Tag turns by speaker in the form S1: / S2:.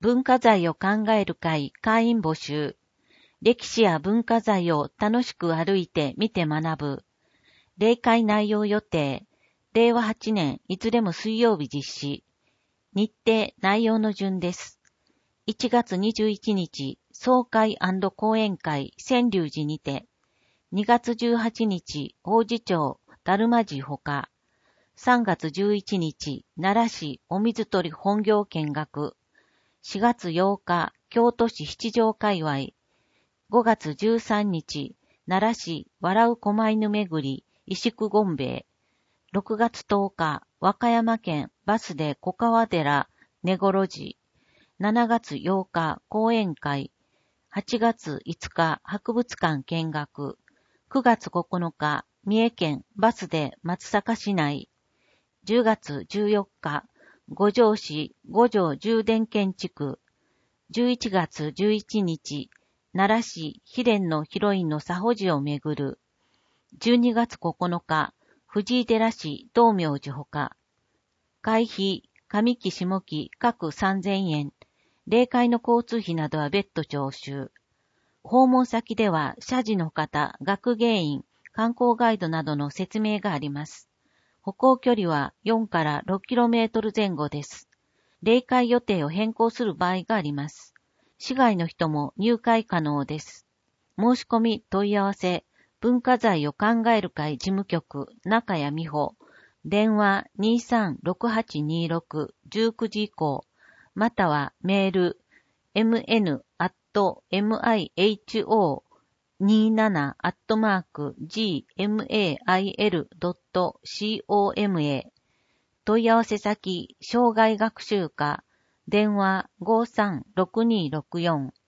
S1: 文化財を考える会会員募集。歴史や文化財を楽しく歩いて見て学ぶ。例会内容予定。令和8年いずれも水曜日実施。日程内容の順です。1月21日、総会&講演会川柳寺にて。2月18日、王子町、達磨寺ほか。3月11日、奈良市お水取り本業見学。4月8日、京都市七条界隈。5月13日、奈良市笑う狛犬巡り、石工権兵衛。6月10日、和歌山県バスで小川寺、根頃寺。7月8日、講演会。8月5日、博物館見学。9月9日、三重県バスで松阪市内。10月14日、五条市五条充電建築。11月11日、奈良市悲蓮のヒロインの佐保寺をめぐる。12月9日、藤井寺市道明寺ほか。会費、上期下期各3000円。例会の交通費などは別途徴収。訪問先では、社寺の方、学芸員、観光ガイドなどの説明があります。歩行距離は4から6km前後です。例会予定を変更する場合があります。市外の人も入会可能です。申し込み問い合わせ、文化財を考える会事務局、中谷美穂、電話 236826-19 時以降、またはメール、mn@miho27@gmail.com へ。問い合わせ先、生涯学習課、電話536264